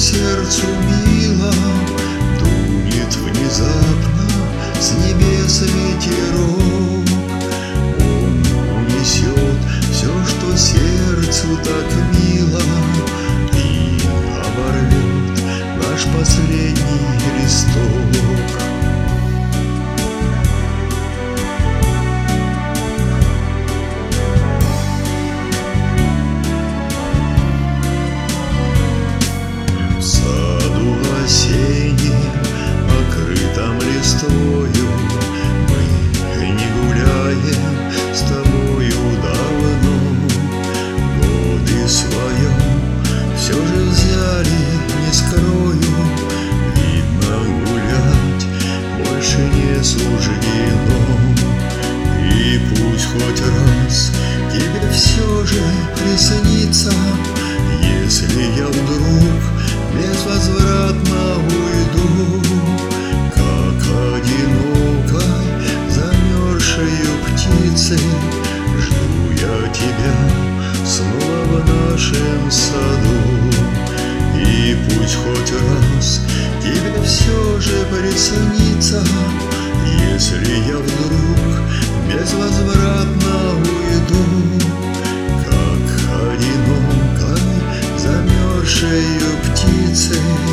сердцу мило, дунет внезапно с небес ветерок. Он унесет все, что сердцу так мило, и оборвет наш последний листок. В саду осеннем, покрытом листвою, мы не гуляем с тобою давно. Годы свое все же взяли, не скрою, видно, гулять больше не суждено. И пусть хоть раз тебе все же приснится, если я вдруг безвозвратно уйду, как одинокой замерзшею птицей, жду я тебя снова в нашем саду. И пусть хоть раз тебе все же приснится, если я вдруг безвозвратно уйду, как одинокой замерзшею птицей.